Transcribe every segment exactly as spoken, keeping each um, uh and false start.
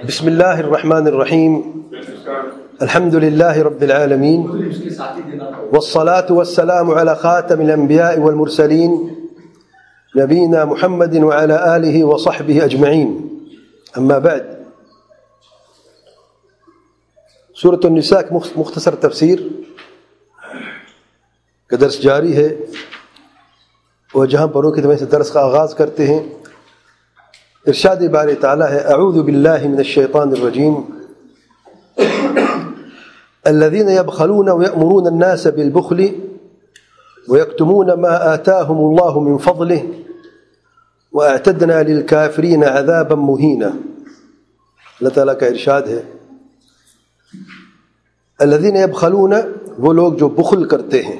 بسم الله الرحمن الرحيم الحمد لله رب العالمين والصلاة والسلام على خاتم الأنبياء والمرسلين نبينا محمد وعلى آله وصحبه أجمعين أما بعد سورة النساء مختصر تفسیر کا درس جاری ہے اور جہاں پروں کی طرف سے درس کا آغاز کرتے ہیں ارشاد باری تعالی ہے اعوذ باللہ من الشیطان الرجیم الذين يبخلون ويأمرون الناس بالبخل ويكتمون ما آتاهم الله من فضله وأعتدنا للكافرين عذابا مهينا. اللہ تعالیٰ کا ارشاد ہے الذين يبخلون، وہ لوگ جو بخل کرتے ہیں،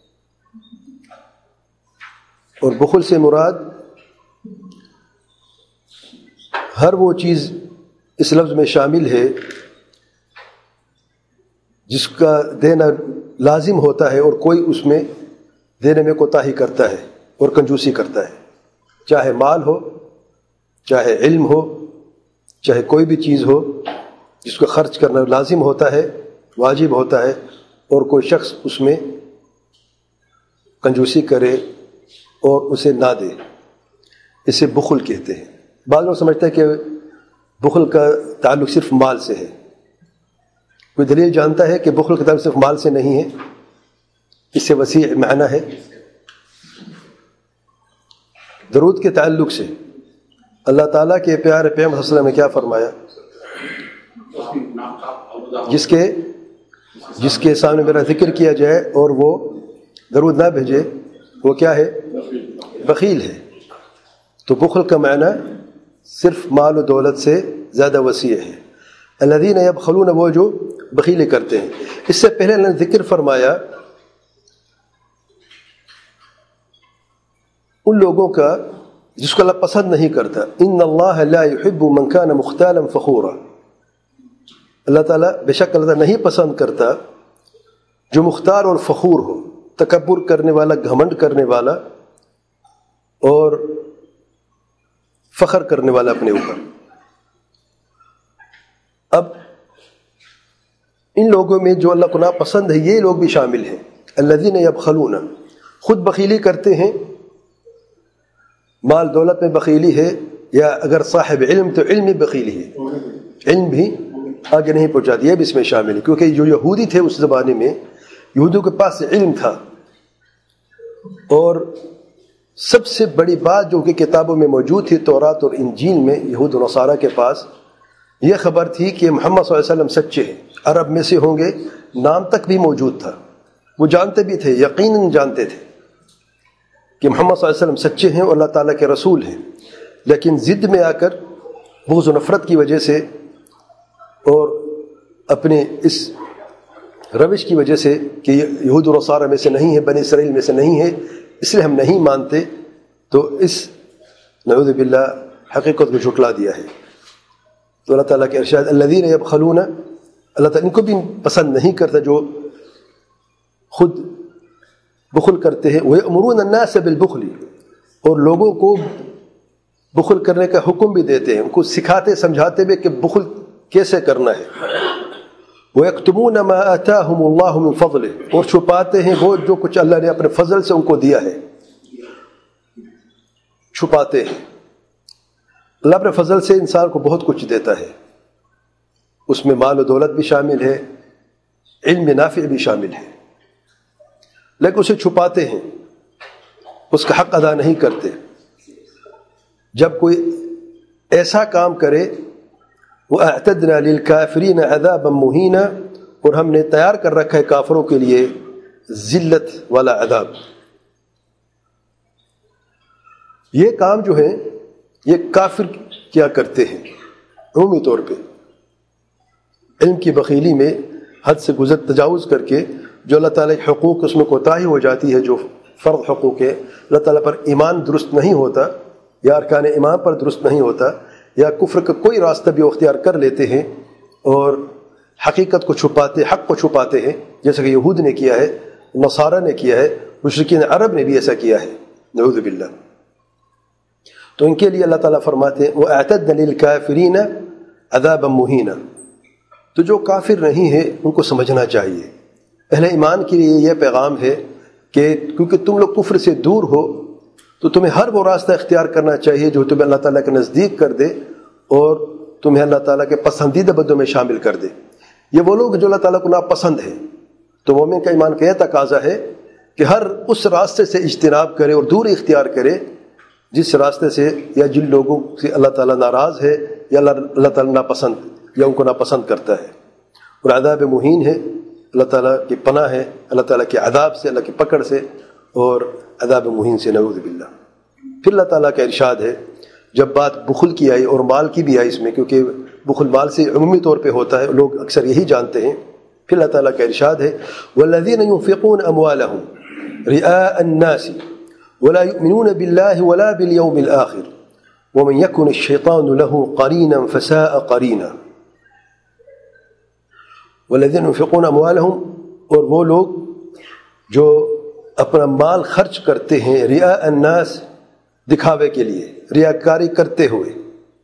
اور بخل سے مراد ہر وہ چیز اس لفظ میں شامل ہے جس کا دینا لازم ہوتا ہے اور کوئی اس میں دینے میں کوتاہی کرتا ہے اور کنجوسی کرتا ہے، چاہے مال ہو، چاہے علم ہو، چاہے کوئی بھی چیز ہو جس کو خرچ کرنا لازم ہوتا ہے، واجب ہوتا ہے، اور کوئی شخص اس میں کنجوسی کرے اور اسے نہ دے، اسے بخل کہتے ہیں. بعض لوگ سمجھتے ہیں کہ بخل کا تعلق صرف مال سے ہے. کوئی دلیل جانتا ہے کہ بخل کا تعلق صرف مال سے نہیں ہے، اس سے وسیع معنی ہے. درود کے تعلق سے اللہ تعالیٰ کے پیارے پیغمبر صلی اللہ علیہ وسلم نے کیا فرمایا؟ جس کے جس کے سامنے میرا ذکر کیا جائے اور وہ درود نہ بھیجے وہ کیا ہے؟ بخیل ہے. تو بخل کا معنی صرف مال و دولت سے زیادہ وسیع ہے. الذین یبخلون، وہ جو بخیلی کرتے ہیں. اس سے پہلے اللہ نے ذکر فرمایا ان لوگوں کا جس کو اللہ پسند نہیں کرتا. ان اللہ لا يحب من كان مختالا فخورا، اللہ تعالیٰ بے شک اللہ تعالیٰ نہیں پسند کرتا جو مختار اور فخور ہو، تکبر کرنے والا، گھمنڈ کرنے والا اور فخر کرنے والا اپنے اوپر. اب ان لوگوں میں جو اللہ کو ناپسند ہے یہ لوگ بھی شامل ہیں. الذین یبخلون، خود بخیلی کرتے ہیں، مال دولت میں بخیلی ہے، یا اگر صاحب علم تو علم میں بخیلی ہے، علم بھی آگے نہیں پہنچا دیا، بھی اس میں شامل ہے. کیونکہ جو یہودی تھے اس زمانے میں، یہودیوں کے پاس علم تھا، اور سب سے بڑی بات جو کہ کتابوں میں موجود تھی، تورات اور انجیل میں، یہود و نصارہ کے پاس یہ خبر تھی کہ محمد صلی اللہ علیہ وسلم سچے ہیں، عرب میں سے ہوں گے، نام تک بھی موجود تھا. وہ جانتے بھی تھے، یقیناً جانتے تھے کہ محمد صلی اللہ علیہ وسلم سچے ہیں اور اللہ تعالیٰ کے رسول ہیں. لیکن ضد میں آ کر بغض و نفرت کی وجہ سے اور اپنے اس روش کی وجہ سے کہ یہود و نصارہ میں سے نہیں ہے، بنی اسرائیل میں سے نہیں ہے، اس لیے ہم نہیں مانتے، تو اس نعوذ باللہ حقیقت کو جھٹلا دیا ہے. تو اللہ تعالیٰ کے ارشاد الذین یبخلون، اللہ تعالیٰ ان کو بھی پسند نہیں کرتا جو خود بخل کرتے ہیں. وَيَأْمُرُونَ النَّاسَ بِالْبُخْلِ، اور لوگوں کو بخل کرنے کا حکم بھی دیتے ہیں، ان کو سکھاتے سمجھاتے بھی کہ بخل کیسے کرنا ہے. وَيَكْتُمُونَ مَا آتَاهُمُ اللَّهُ مِنْ فَضْلِهِ، اور چھپاتے ہیں وہ جو کچھ اللہ نے اپنے فضل سے ان کو دیا ہے، چھپاتے ہیں. اللہ اپنے فضل سے انسان کو بہت کچھ دیتا ہے، اس میں مال و دولت بھی شامل ہے، علم نافع بھی شامل ہے، لیکن اسے چھپاتے ہیں، اس کا حق ادا نہیں کرتے. جب کوئی ایسا کام کرے وَأَعْتَدْنَا لِلْكَافِرِينَ عَذَابًا مُهِينًا، اور ہم نے تیار کر رکھا ہے کافروں کے لیے ذلت والا عذاب. یہ کام جو ہے یہ کافر کیا کرتے ہیں عمومی طور پہ، علم کی بخیلی میں حد سے گزر تجاوز کر کے جو اللہ تعالیٰ کے حقوق اس میں کوتاہی ہو جاتی ہے، جو فرض حقوق ہے، اللہ تعالیٰ پر ایمان درست نہیں ہوتا، یا ارکان ایمان پر درست نہیں ہوتا، یا کفر کا کوئی راستہ بھی اختیار کر لیتے ہیں اور حقیقت کو چھپاتے، حق کو چھپاتے ہیں، جیسا کہ یہود نے کیا ہے، نصارہ نے کیا ہے، مشرکین عرب نے بھی ایسا کیا ہے، نعوذ باللہ. تو ان کے لیے اللہ تعالیٰ فرماتے ہیں وَأَعْتَدْنَا لِلْكَافِرِينَ عذابا مہینا۔ تو جو کافر نہیں ہے ان کو سمجھنا چاہیے، اہل ایمان کے لیے یہ پیغام ہے کہ کیونکہ تم لوگ کفر سے دور ہو تو تمہیں ہر وہ راستہ اختیار کرنا چاہیے جو تمہیں اللہ تعالیٰ کے نزدیک کر دے اور تمہیں اللہ تعالیٰ کے پسندیدہ بندوں میں شامل کر دے۔ یہ وہ لوگ جو اللہ تعالیٰ کو ناپسند ہے، تو مومن کا ایمان کا یہ تقاضا ہے کہ ہر اس راستے سے اجتناب کرے اور دوری اختیار کرے جس راستے سے یا جن لوگوں سے اللہ تعالیٰ ناراض ہے یا اللہ اللہ تعالیٰ ناپسند یا ان کو ناپسند کرتا ہے۔ اور عذاب مہین ہے، اللہ تعالیٰ کی پناہ ہے اللہ تعالیٰ کے عذاب سے، اللہ کی پکڑ سے اور عذاب مہین سے، نعوذ باللہ۔ پھر اللہ تعالیٰ کا ارشاد ہے جب بات بخل کی آئی اور مال کی بھی آئی اس میں، کیونکہ بخل مال سے عمومی طور پہ ہوتا ہے، لوگ اکثر یہی جانتے ہیں۔ پھر اللہ تعالیٰ کا ارشاد ہے وَالَّذِينَ يُنْفِقُونَ أَمْوَالَهُمْ رِئَاءَ النَّاسِ وَلَا يُؤْمِنُونَ بِاللَّهِ وَلَا بِالْيَوْمِ الْآخِرِ وَمَنْ يَكُنِ الشَّيْطَانُ لَهُ قَرِينًا فَسَاءَ قَرِينًا۔ وَالَّذِينَ يُنْفِقُونَ أَمْوَالَهُمْ، اور وہ لوگ جو اپنا مال خرچ کرتے ہیں رِئَاءَ النَّاسِ، دکھاوے کے لیے، ریاکاری کرتے ہوئے،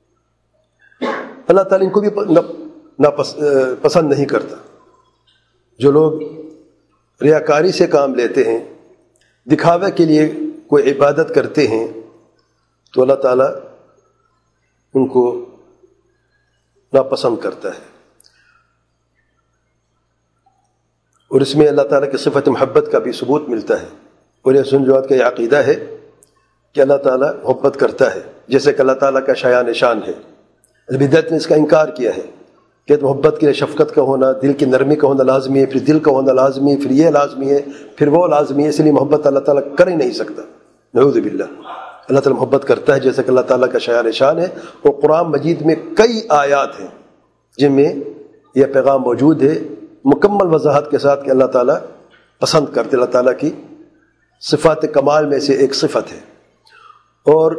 اللہ تعالیٰ ان کو بھی پسند نہیں کرتا۔ جو لوگ ریاکاری سے کام لیتے ہیں، دکھاوے کے لیے کوئی عبادت کرتے ہیں، تو اللہ تعالیٰ ان کو ناپسند کرتا ہے۔ اور اس میں اللہ تعالیٰ کی صفت محبت کا بھی ثبوت ملتا ہے، اور یہ سنجوات کا یہ عقیدہ ہے کہ اللہ تعالیٰ محبت کرتا ہے، جیسے کہ اللہ تعالیٰ کا شایان نشان ہے۔ بدعت نے اس کا انکار کیا ہے کہ محبت کے لیے شفقت کا ہونا، دل کی نرمی کا ہونا لازمی ہے، پھر دل کا ہونا لازمی ہے، پھر یہ لازمی ہے، پھر وہ لازمی ہے، اس لیے محبت اللہ تعالیٰ کر ہی نہیں سکتا۔ نعوذ باللہ، اللہ تعالیٰ محبت کرتا ہے جیسے کہ اللہ تعالیٰ کا شایان نشان ہے۔ اور قرآن مجید میں کئی آیات ہیں جن میں یہ پیغام موجود ہے مکمل وضاحت کے ساتھ کہ اللہ تعالیٰ پسند کرتے، اللہ تعالیٰ کی صفات کمال میں سے ایک صفت ہے۔ اور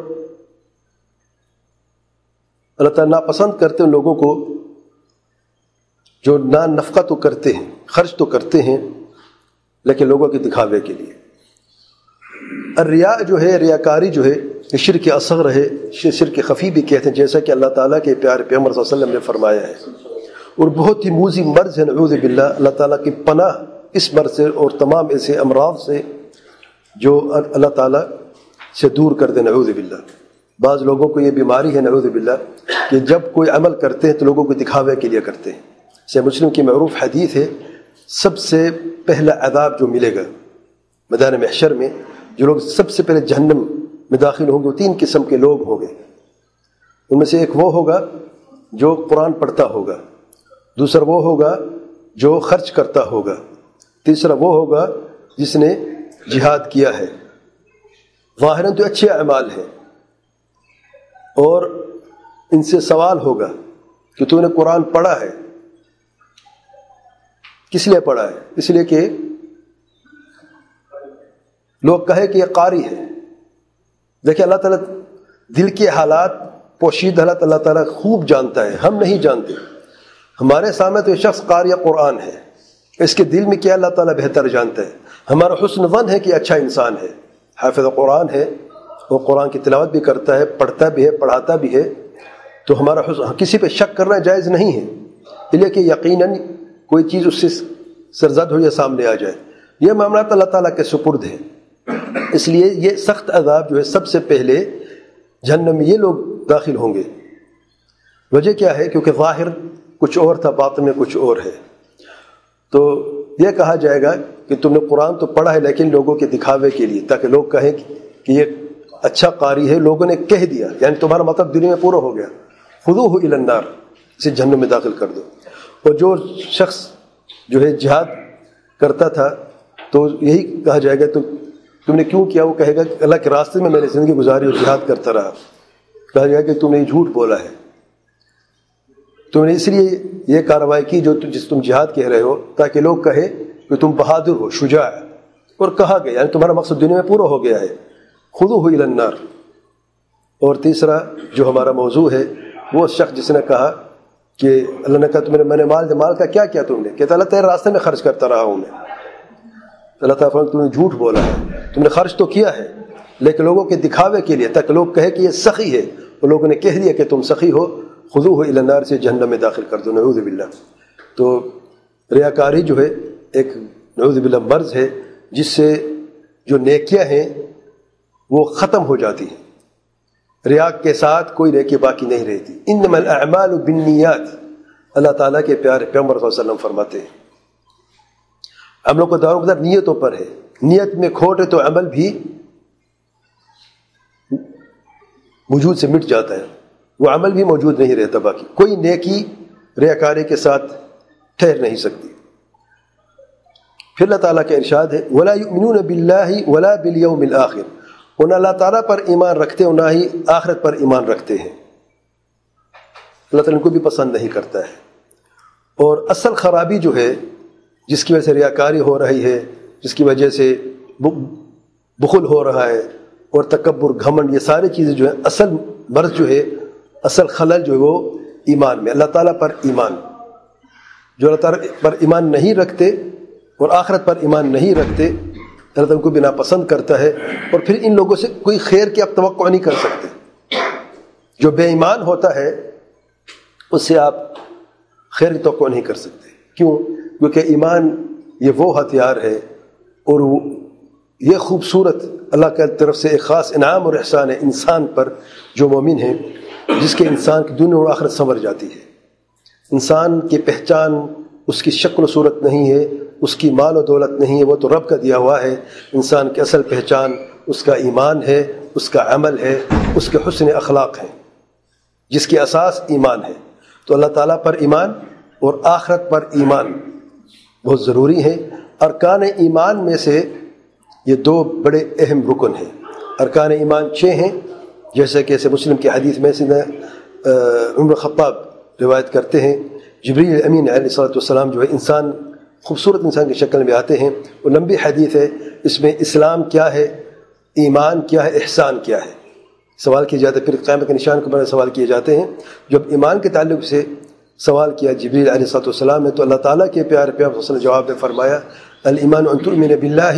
اللہ تعالیٰ ناپسند کرتے ان لوگوں کو جو نہ نفقہ تو کرتے ہیں، خرچ تو کرتے ہیں، لیکن لوگوں کے دکھاوے کے لیے۔ الریا جو ہے، ریاکاری جو ہے، یہ شرک اصغر ہے، شرک خفی بھی کہتے ہیں، جیسا کہ اللہ تعالیٰ کے پیارے پیغمبر صلی اللہ علیہ وسلم نے فرمایا ہے، اور بہت ہی موذی مرض ہے، نعوذ باللہ۔ اللہ تعالیٰ کی پناہ اس مرض سے اور تمام ایسے امراض سے جو اللہ تعالیٰ سے دور کر دے، نعوذ باللہ۔ بعض لوگوں کو یہ بیماری ہے، نعوذ باللہ، کہ جب کوئی عمل کرتے ہیں تو لوگوں کو دکھاوے کے لیے کرتے ہیں۔ صحیح مسلم کی معروف حدیث ہے، سب سے پہلا عذاب جو ملے گا میدان محشر میں، جو لوگ سب سے پہلے جہنم میں داخل ہوں گے، وہ تین قسم کے لوگ ہوں گے۔ ان میں سے ایک وہ ہوگا جو قرآن پڑھتا ہوگا، دوسرا وہ ہوگا جو خرچ کرتا ہوگا، تیسرا وہ ہوگا جس نے جہاد کیا ہے، ظاہراً تو اچھے اعمال ہیں، اور ان سے سوال ہوگا کہ تو نے قرآن پڑھا ہے، کس لیے پڑھا ہے؟ اس لیے کہ لوگ کہے کہ یہ قاری ہے۔ دیکھیں اللہ تعالیٰ دل کے حالات، پوشیدہ حالات اللہ تعالیٰ خوب جانتا ہے، ہم نہیں جانتے۔ ہمارے سامنے تو یہ شخص قاری قرآن ہے، اس کے دل میں کیا اللہ تعالیٰ بہتر جانتا ہے۔ ہمارا حسن ظن ہے کہ اچھا انسان ہے، حافظ قرآن ہے، وہ قرآن کی تلاوت بھی کرتا ہے، پڑھتا بھی ہے، پڑھاتا بھی ہے، تو ہمارا حسن، کسی پہ شک کرنا جائز نہیں ہے، اس لیے کہ یقیناً کوئی چیز اس سے سرزد ہو یا سامنے آ جائے۔ یہ معاملات اللہ تعالیٰ کے سپرد ہے، اس لیے یہ سخت عذاب جو ہے سب سے پہلے جہنم میں یہ لوگ داخل ہوں گے۔ وجہ کیا ہے؟ کیونکہ ظاہر کچھ اور تھا، باطن میں کچھ اور ہے۔ تو یہ کہا جائے گا کہ تم نے قرآن تو پڑھا ہے لیکن لوگوں کے دکھاوے کے لیے، تاکہ لوگ کہیں کہ یہ اچھا قاری ہے، لوگوں نے کہہ دیا، یعنی تمہارا مطلب دنیا میں پورا ہو گیا، خذوہ الی النار، اسے جہنم میں داخل کر دو۔ اور جو شخص جو ہے جہاد کرتا تھا تو یہی کہا جائے گا تو تم نے کیوں کیا؟ وہ کہے گا کہ اللہ کے راستے میں میں نے زندگی گزاری اور جہاد کرتا رہا۔ کہا جائے گا کہ تم نے جھوٹ بولا ہے، تم نے اس لیے یہ کارروائی کی جو جس تم جہاد کہہ رہے ہو، تاکہ لوگ کہے کہ تم بہادر ہو، شجاع، اور کہا گیا یعنی تمہارا مقصد دنیا میں پورا ہو گیا ہے، خذوہ الی النار۔ اور تیسرا جو ہمارا موضوع ہے، وہ شخص جس نے کہا کہ اللہ نے کہا تم نے میں نے مال دے، مال کا کیا کیا تم نے؟ کہتا اللہ تیرے راستے میں خرچ کرتا رہا ہوں میں۔ اللہ تعالیٰ فرماتا تم نے جھوٹ بولا ہے، تم نے خرچ تو کیا ہے لیکن لوگوں کے دکھاوے کے لیے، تاکہ لوگ کہے کہ یہ سخی ہے، اور لوگوں نے کہہ دیا کہ تم سخی ہو، خذوہ الی النار سے جہنم میں داخل کر دو، نعوذ باللہ۔ تو ریاکاری جو ہے ایک نعوذ باللہ مرض ہے جس سے جو نیکیاں ہیں وہ ختم ہو جاتی ہیں، ریا کے ساتھ کوئی نیکی باقی نہیں رہتی۔ انما الاعمال بالنیات، اللہ تعالیٰ کے پیارے پیغمبر صلی اللہ علیہ وسلم فرماتے ہیں عملوں کو دار و مدار نیتوں پر ہے، نیت میں کھوٹ ہے تو عمل بھی وجود سے مٹ جاتا ہے، وہ عمل بھی موجود نہیں رہتا، باقی کوئی نیکی ریاکاری کے ساتھ ٹھہر نہیں سکتی۔ پھر اللہ تعالیٰ کا ارشاد ہے وَلَا يُؤْمِنُونَ بِاللَّهِ وَلَا بِالْيَوْمِ الْآخِرِ، وہ نہ اللہ تعالیٰ پر ایمان رکھتے اور نہ ہی آخرت پر ایمان رکھتے ہیں، اللہ تعالیٰ ان کو بھی پسند نہیں کرتا ہے۔ اور اصل خرابی جو ہے جس کی وجہ سے ریاکاری ہو رہی ہے، جس کی وجہ سے بخل ہو رہا ہے اور تکبر، گھمنڈ، یہ ساری چیزیں جو ہیں، اصل مرض جو ہے، اصل خلل جو ہے وہ ایمان میں، اللہ تعالیٰ پر ایمان، جو اللہ تعالیٰ پر ایمان نہیں رکھتے اور آخرت پر ایمان نہیں رکھتے، اللہ تعالیٰ کو بھی ناپسند کرتا ہے۔ اور پھر ان لوگوں سے کوئی خیر کی آپ توقع نہیں کر سکتے۔ جو بے ایمان ہوتا ہے اس سے آپ خیر کی توقع نہیں کر سکتے، کیوں؟ کیونکہ ایمان یہ وہ ہتھیار ہے اور وہ یہ خوبصورت اللہ کی طرف سے ایک خاص انعام اور احسان ہے انسان پر جو مومن ہے، جس کے انسان کی دنیا اور آخرت سنور جاتی ہے۔ انسان کی پہچان اس کی شکل و صورت نہیں ہے، اس کی مال و دولت نہیں ہے، وہ تو رب کا دیا ہوا ہے۔ انسان کی اصل پہچان اس کا ایمان ہے، اس کا عمل ہے، اس کے حسن اخلاق ہیں، جس کی اساس ایمان ہے۔ تو اللہ تعالیٰ پر ایمان اور آخرت پر ایمان بہت ضروری ہے۔ ارکان ایمان میں سے یہ دو بڑے اہم رکن ہیں۔ ارکان ایمان چھ ہیں، جیسے کہ اسے مسلم کی حدیث میں سیدنا عمر خطاب روایت کرتے ہیں، جبریل امین علیہ الصلوۃ والسلام جو ہے انسان، خوبصورت انسان کی شکل میں آتے ہیں، وہ لمبی حدیث ہے، اس میں اسلام کیا ہے، ایمان کیا ہے، احسان کیا ہے سوال کیے جاتے ہیں۔ پھر قیامت کے نشان کے بارے میں سوال کیے جاتے ہیں۔ جب ایمان کے تعلق سے سوال کیا جبریل علیہ الصلوۃ والسلام نے، تو اللہ تعالیٰ کے پیارے پیغمبر صلی اللہ علیہ وسلم جواب میں فرمایا الایمان ان تؤمن باللہ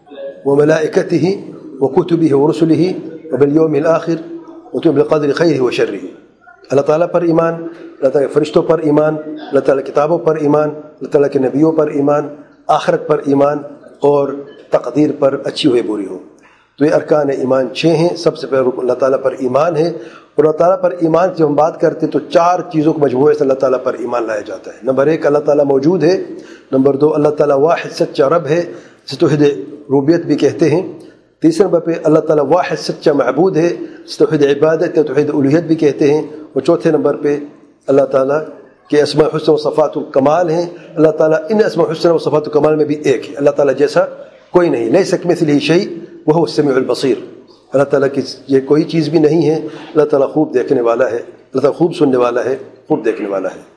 وملائکتہ وکتبہ ورسلہ وبالیوم الآخر وتؤمن بالقدر خیرہ وشرہ۔ اللہ تعالیٰ پر ایمان، اللہ تعالیٰ کے فرشتوں پر ایمان، اللہ تعالیٰ کی کتابوں پر ایمان، اللہ تعالیٰ کے نبیوں پر ایمان، آخرت پر ایمان اور تقدیر پر اچھی ہوئے بری ہو۔ تو یہ ارکان ایمان چھ ہیں۔ سب سے پہلے اللہ تعالیٰ پر ایمان ہے، اور اللہ تعالیٰ پر ایمان کی جب ہم بات کرتے ہیں تو چار چیزوں کو مجموعے سے اللہ تعالیٰ پر ایمان لایا جاتا ہے۔ نمبر ایک، اللہ تعالیٰ موجود ہے۔ نمبر دو، اللہ تعالیٰ واحد سچا رب ہے، جسے توحید ربوبیت بھی کہتے ہیں۔ تیسرے نمبر پہ اللہ تعالیٰ واحد سچا معبود ہے، جسے توحید عبادت یا توحید الوہیت بھی کہتے ہیں۔ اور چوتھے نمبر پہ اللہ تعالیٰ کے اسماء حسن و صفات الکمال ہیں۔ اللہ تعالیٰ ان اسماء حسن و صفات الکمال میں بھی ایک ہے، اللہ تعالیٰ جیسا کوئی نہیں، لیس کمثلہ شیء وہو السمیع البصیر۔ اللہ تعالیٰ کی یہ کوئی چیز بھی نہیں ہے، اللہ تعالیٰ خوب دیکھنے والا ہے، اللہ تعالیٰ خوب سننے والا ہے، خوب دیکھنے والا ہے۔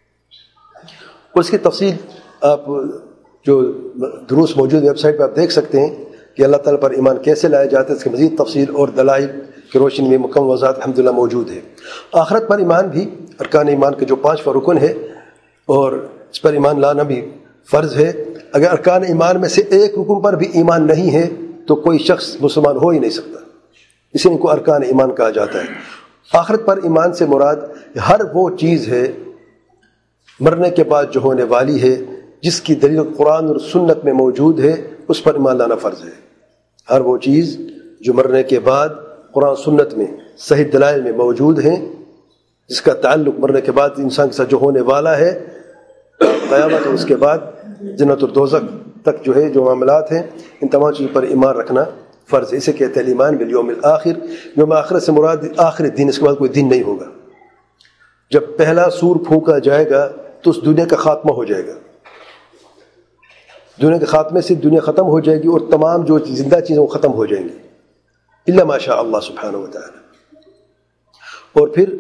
اور اس کی تفصیل آپ جو دروس موجود ویب سائٹ پہ آپ دیکھ سکتے ہیں کہ اللہ تعالیٰ پر ایمان کیسے لایا جاتا ہے، اس کی مزید تفصیل اور دلائل کی روشنی میں مکمل وضاحت الحمدللہ موجود ہے۔ آخرت پر ایمان بھی ارکان ایمان کے جو پانچواں رکن ہے، اور اس پر ایمان لانا بھی فرض ہے۔ اگر ارکان ایمان میں سے ایک رکن پر بھی ایمان نہیں ہے تو کوئی شخص مسلمان ہو ہی نہیں سکتا، اسی ان کو ارکان ایمان کہا جاتا ہے۔ آخرت پر ایمان سے مراد ہر وہ چیز ہے مرنے کے بعد جو ہونے والی ہے، جس کی دلیل قرآن اور سنت میں موجود ہے، اس پر ایمان لانا فرض ہے۔ ہر وہ چیز جو مرنے کے بعد قرآن سنت میں صحیح دلائل میں موجود ہیں، جس کا تعلق مرنے کے بعد انسان کے ساتھ جو ہونے والا ہے، قیامت اور اس کے بعد جنت اور دوزخ تک جو ہے جو معاملات ہیں، ان تمام چیزوں پر ایمان رکھنا فرض ہے۔ اسے کہتے ہیں ایمان بالیوم الآخر۔ یوم آخرت سے مراد آخری دن، اس کے بعد کوئی دن نہیں ہوگا۔ جب پہلا سور پھونکا جائے گا تو اس دنیا کا خاتمہ ہو جائے گا، دنیا کے خاتمے سے دنیا ختم ہو جائے گی، اور تمام جو زندہ چیزیں وہ ختم ہو جائیں گی الا ما شاء اللہ سبحانہ و تعالی۔ اور پھر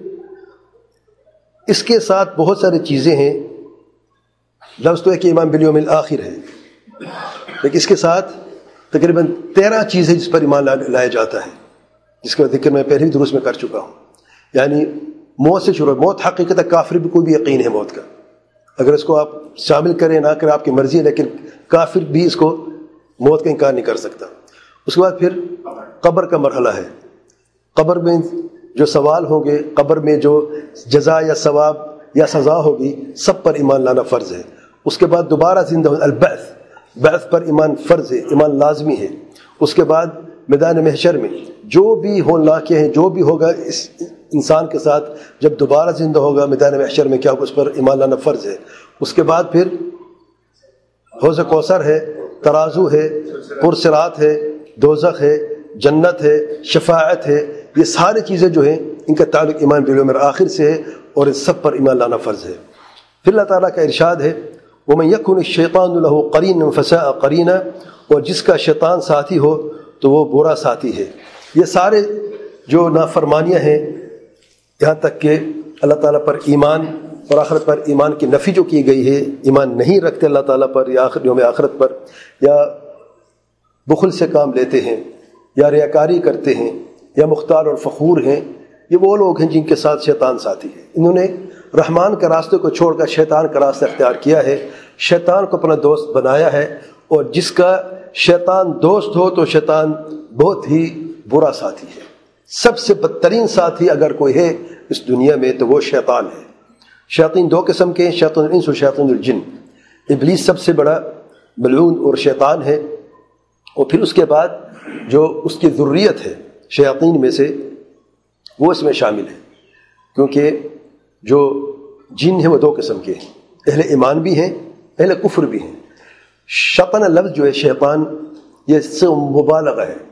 اس کے ساتھ بہت ساری چیزیں ہیں، لفظ تو ہے کہ ایمان بالیوم الآخر ہے، لیکن اس کے ساتھ تقریباً تیرہ چیزیں جس پر ایمان لایا جاتا ہے، جس کا ذکر میں پہلے بھی دروس میں کر چکا ہوں۔ یعنی موت سے شروع، موت حقیقت کافر بھی کوئی بھی یقین ہے موت کا، اگر اس کو آپ شامل کریں نہ کریں آپ کی مرضی ہے، لیکن کافر بھی اس کو موت کا انکار نہیں کر سکتا۔ اس کے بعد پھر قبر کا مرحلہ ہے، قبر میں جو سوال ہوں گے قبر میں، جو جزا یا ثواب یا سزا ہوگی، سب پر ایمان لانا فرض ہے۔ اس کے بعد دوبارہ زندہ ہونا، البعث، بعث پر ایمان فرض ہے، ایمان لازمی ہے۔ اس کے بعد میدان محشر میں جو بھی ہونا کے ہیں، جو بھی ہوگا اس انسان کے ساتھ جب دوبارہ زندہ ہوگا میدان محشر میں، کیا اس پر ایمان لانا فرض ہے۔ اس کے بعد پھر حوض کوثر ہے، ترازو ہے، پرصراط ہے، دوزخ ہے، جنت ہے، شفاعت ہے، یہ ساری چیزیں جو ہیں ان کا تعلق ایمان بالیوم الآخر سے ہے، اور ان سب پر ایمان لانا فرض ہے۔ پھر اللہ تعالیٰ کا ارشاد ہے وَمَن يَكُنِ الشَّيْطَانُ لَهُ قَرِينًا فَسَاءَ قَرِينًا، اور جس کا شیطان ساتھی ہو تو وہ برا ساتھی ہے۔ یہ سارے جو نافرمانیاں ہیں، یہاں تک کہ اللہ تعالیٰ پر ایمان اور آخرت پر ایمان کی نفی جو کی گئی ہے، ایمان نہیں رکھتے اللہ تعالیٰ پر یا آخر یوم آخرت پر، یا بخل سے کام لیتے ہیں، یا ریاکاری کرتے ہیں، یا مختال اور فخور ہیں، یہ وہ لوگ ہیں جن کے ساتھ شیطان ساتھی ہے۔ انہوں نے رحمان کے راستے کو چھوڑ کر شیطان کا راستہ اختیار کیا ہے، شیطان کو اپنا دوست بنایا ہے، اور جس کا شیطان دوست ہو تو شیطان بہت ہی برا ساتھی ہے۔ سب سے بدترین ساتھی اگر کوئی ہے اس دنیا میں تو وہ شیطان ہے۔ شیاطین دو قسم کے ہیں، شیطان الانس اور شیطان الجن۔ ابلیس سب سے بڑا ملعون اور شیطان ہے، اور پھر اس کے بعد جو اس کی ذریت ہے شیاطین میں سے وہ اس میں شامل ہے، کیونکہ جو جن ہیں وہ دو قسم کے ہیں، اہل ایمان بھی ہیں، اہل کفر بھی ہیں۔ شیطان لفظ جو ہے شیطان، یہ سے مبالغہ ہے،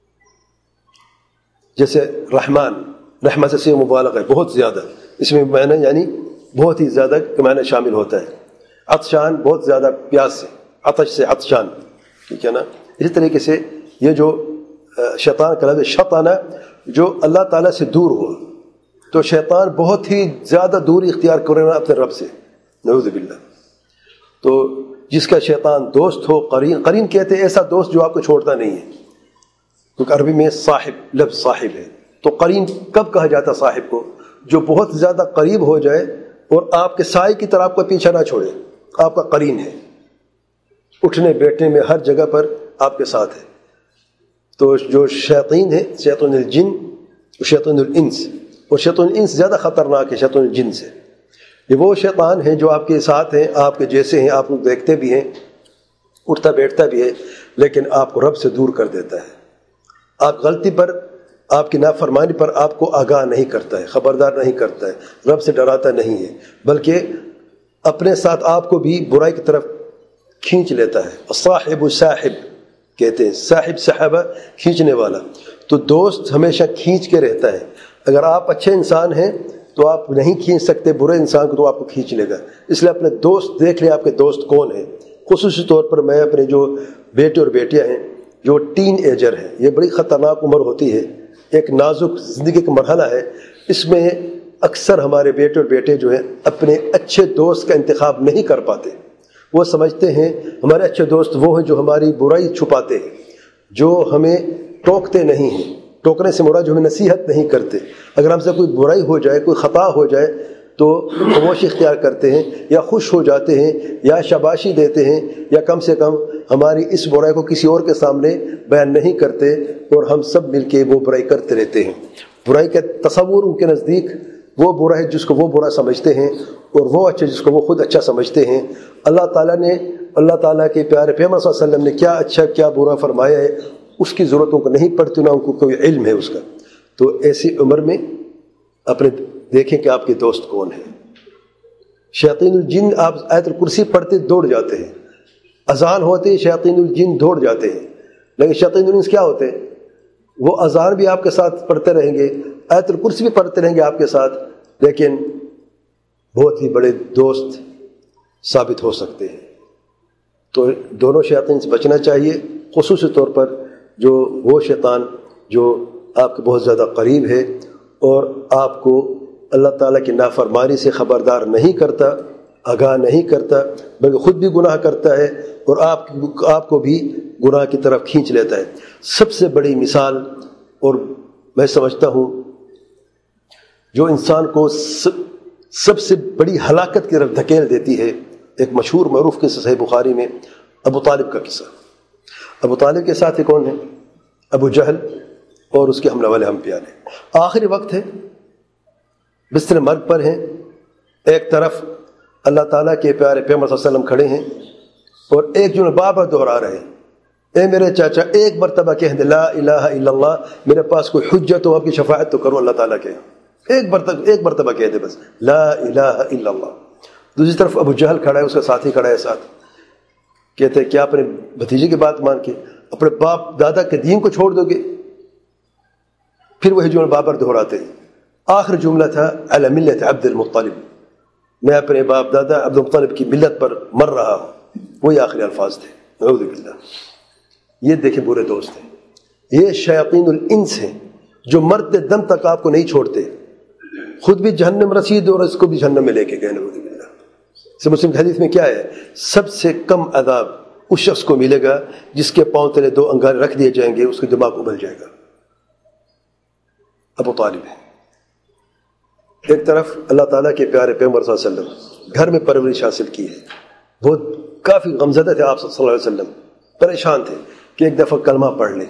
جیسے رحمان، رحمت سے مبالغہ ہے، بہت زیادہ، اس میں معنی یعنی بہت ہی زیادہ کا معنی شامل ہوتا ہے۔ عطشان، بہت زیادہ پیاس سے، عطش سے عطشان، ٹھیک ہے نا۔ اسی طریقے سے یہ جو شیطان کا لفظ شیطانہ، جو اللہ تعالیٰ سے دور ہوا، تو شیطان بہت ہی زیادہ دوری اختیار کر رہا اپنے رب سے، نعوذ باللہ۔ تو جس کا شیطان دوست ہو، قرین، قرین کہتے ہیں ایسا دوست جو آپ کو چھوڑتا نہیں ہے، کیونکہ عربی میں صاحب لفظ صاحب ہے۔ تو قرین کب کہا جاتا صاحب کو؟ جو بہت زیادہ قریب ہو جائے اور آپ کے سائے کی طرح آپ کو پیچھے نہ چھوڑے، آپ کا قرین ہے، اٹھنے بیٹھنے میں ہر جگہ پر آپ کے ساتھ ہے۔ تو جو شیاطین ہے، شیطان الجن اور شیطان الانس، اور شیطان الانس زیادہ خطرناک ہے شیطان الجن سے۔ یہ وہ شیطان ہیں جو آپ کے ساتھ ہیں، آپ کے جیسے ہیں، آپ کو دیکھتے بھی ہیں، اٹھتا بیٹھتا بھی ہے، لیکن آپ کو رب سے دور کر دیتا ہے۔ آپ غلطی پر، آپ کی نافرمانی پر آپ کو آگاہ نہیں کرتا ہے، خبردار نہیں کرتا ہے، رب سے ڈراتا نہیں ہے، بلکہ اپنے ساتھ آپ کو بھی برائی کی طرف کھینچ لیتا ہے۔ صاحب صاحب کہتے ہیں، صاحب صحابہ، کھینچنے والا۔ تو دوست ہمیشہ کھینچ کے رہتا ہے۔ اگر آپ اچھے انسان ہیں تو آپ نہیں کھینچ سکتے برے انسان کو، تو آپ کو کھینچ لے گا۔ اس لیے اپنے دوست دیکھ لیں، آپ کے دوست کون ہیں۔ خصوصی طور پر میں اپنے جو بیٹے اور بیٹیاں ہیں جو ٹین ایجر ہیں، یہ بڑی خطرناک عمر ہوتی ہے، ایک نازک زندگی کا مرحلہ ہے۔ اس میں اکثر ہمارے بیٹے اور بیٹے جو ہیں اپنے اچھے دوست کا انتخاب نہیں کر پاتے۔ وہ سمجھتے ہیں ہمارے اچھے دوست وہ ہیں جو ہماری برائی چھپاتے ہیں، جو ہمیں ٹوکتے نہیں ہیں۔ ٹوکنے سے مراد جو ہمیں نصیحت نہیں کرتے۔ اگر ہم سے کوئی برائی ہو جائے، کوئی خطا ہو جائے تو خاموشی اختیار کرتے ہیں، یا خوش ہو جاتے ہیں، یا شاباشی دیتے ہیں، یا کم سے کم ہماری اس برائی کو کسی اور کے سامنے بیان نہیں کرتے، اور ہم سب مل کے وہ برائی کرتے رہتے ہیں۔ برائی کا تصور ان کے نزدیک وہ برا ہے جس کو وہ برا سمجھتے ہیں، اور وہ اچھا جس کو وہ خود اچھا سمجھتے ہیں۔ اللہ تعالیٰ نے، اللہ تعالیٰ کے پیارے پیغمبر صلی اللہ علیہ وسلم نے کیا اچھا کیا برا فرمایا ہے، اس کی ضرورتوں کو نہیں پڑتی، نہ ان کو کوئی علم ہے اس کا۔ تو ایسی عمر میں اپنے دیکھیں کہ آپ کے دوست کون ہیں۔ شیاطین الجن، آپ آیت الکرسی پڑھتے دوڑ جاتے ہیں، اذان ہوتے ہی شیاطین الجن دوڑ جاتے ہیں، لیکن شیاطین الانس کیا ہوتے ہیں؟ وہ اذان بھی آپ کے ساتھ پڑھتے رہیں گے، آیت الکرسی بھی پڑھتے رہیں گے آپ کے ساتھ، لیکن بہت ہی بڑے دوست ثابت ہو سکتے ہیں۔ تو دونوں شیاطین سے بچنا چاہیے، خصوصی طور پر جو وہ شیطان جو آپ کے بہت زیادہ قریب ہے اور آپ کو اللہ تعالیٰ کی نافرمانی سے خبردار نہیں کرتا، آگاہ نہیں کرتا، بلکہ خود بھی گناہ کرتا ہے اور آپ آپ کو بھی گناہ کی طرف کھینچ لیتا ہے۔ سب سے بڑی مثال، اور میں سمجھتا ہوں جو انسان کو سب سے بڑی ہلاکت کی طرف دھکیل دیتی ہے، ایک مشہور معروف قصہ صحیح بخاری میں ابو طالب کا قصہ۔ ابو طالب کے ساتھی کون ہیں؟ ابو جہل اور اس کے حملہ والے ہم پیارے. آخری وقت ہے, بستر مرگ پر ہیں, ایک طرف اللہ تعالیٰ کے پیارے پیغمبر صلی اللہ علیہ وسلم کھڑے ہیں اور ایک جملہ بار بار دہرا رہے ہیں, اے میرے چاچا ایک مرتبہ کہہ دے لا الہ الا اللہ, میرے پاس کوئی حجت ہو آپ کی شفاعت تو کرو اللہ تعالیٰ کے, ایک مرتبہ ایک مرتبہ کہہ دے بس لا الہ الا اللہ. دوسری طرف ابو جہل کھڑا ہے, اس کا ساتھی کھڑا ہے ساتھ, کہتے ہیں کیا اپنے بھتیجے کی بات مان کے اپنے باپ دادا کے دین کو چھوڑ دو گے؟ پھر وہی جملہ بار بار دہراتے ہیں. آخر جملہ تھا علی ملت عبد المطلب, میں اپنے باپ دادا عبد المطلب کی ملت پر مر رہا ہوں, وہی آخری الفاظ تھے. نعوذ باللہ. یہ دیکھیں برے دوست ہیں, یہ شیاطین الانس ہیں جو مرتے دم تک آپ کو نہیں چھوڑتے, خود بھی جہنم رسید اور اس کو بھی جہنم میں لے کے گئے. نعوذ باللہ. سے مسلم کی حدیث میں کیا ہے, سب سے کم عذاب اس شخص کو ملے گا جس کے پاؤں تلے دو انگارے رکھ دیے جائیں گے, اس کے دماغ ابل جائے گا. ابو طالب ہے. ایک طرف اللہ تعالیٰ کے پیارے پیغمبر صلی اللہ علیہ وسلم گھر میں پرورش حاصل کی ہے, بہت کافی غمزدہ تھے آپ صلی اللہ علیہ وسلم, پریشان تھے کہ ایک دفعہ کلمہ پڑھ لیں,